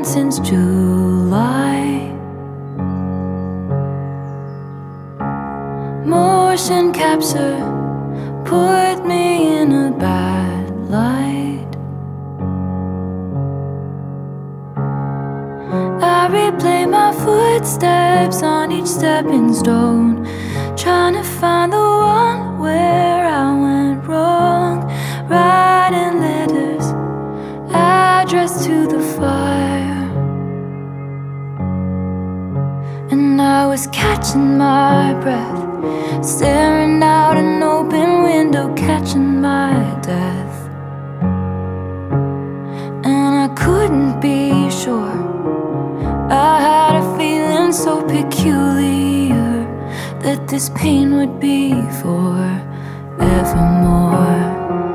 since July. Motion capture put me in a bad light. I replay my footsteps on each stepping stone, trying to find the one where I went wrong. Writing letters addressed to the fire, and I was catching my breath, staring out an open window, catching my death. And I couldn't be sure, I had a feeling so peculiar that this pain would be forevermore.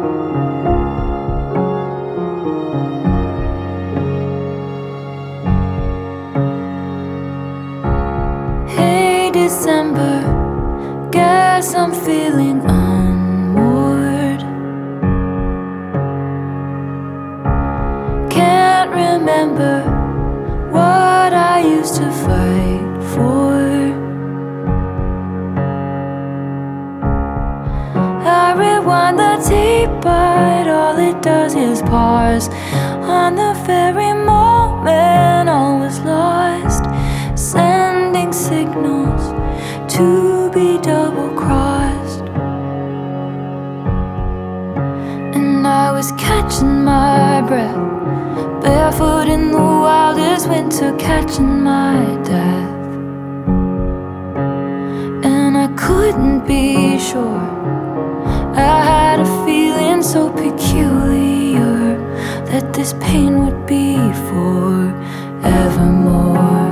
Hey December, guess I'm feeling unmoored. Can't remember what I used to fight for. I rewind the tape, but all it does is pause on the very moment all was lost, sending signals to be double-crossed. And I was catching my breath, barefoot in the wildest winter, catching my death. And I couldn't be sure, I had a feeling so peculiar that this pain would be forevermore.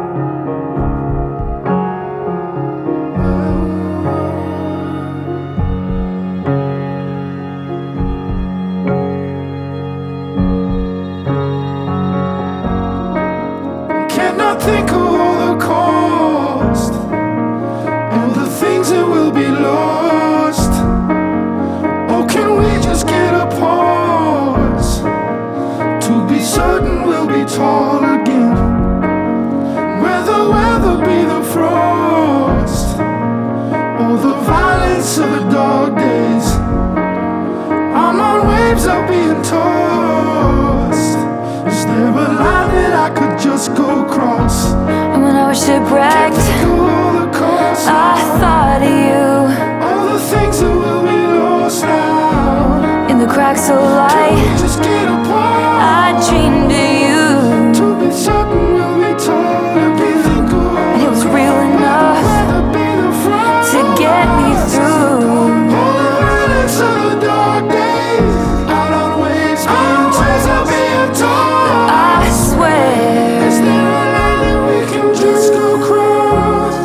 Cannot think of all the cost, all the things that will be lost. Or can we just get a pause to be certain we'll be tall again? Where the weather be the frost, or the violence of the dog days. I'm on waves, I'm being tossed. Is there a line that I could just go across? And when I was shipwrecked, I thought of you, all the things that will be lost now. in the cracks of light, Just get apart. I dreamed of you, To be certain we'll be tall and be thinking. and it was real enough to get me through. All the relics of the dark days, out on waves, being told. I swear, Is there a line that we can just go across?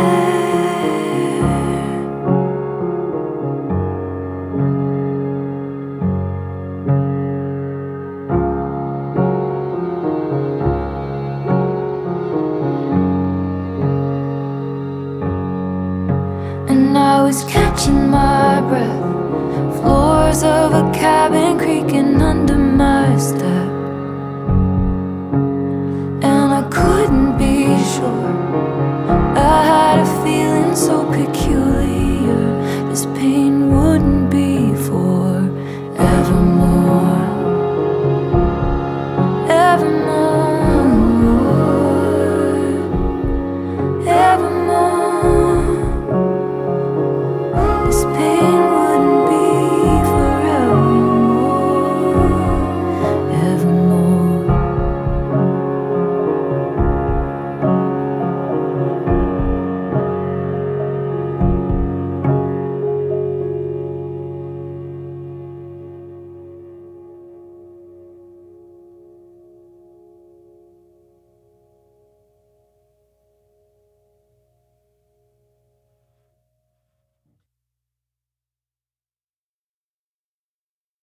and I was catching my breath, floors of a cabin creaking under my step. And I couldn't be sure, I had a feeling so peculiar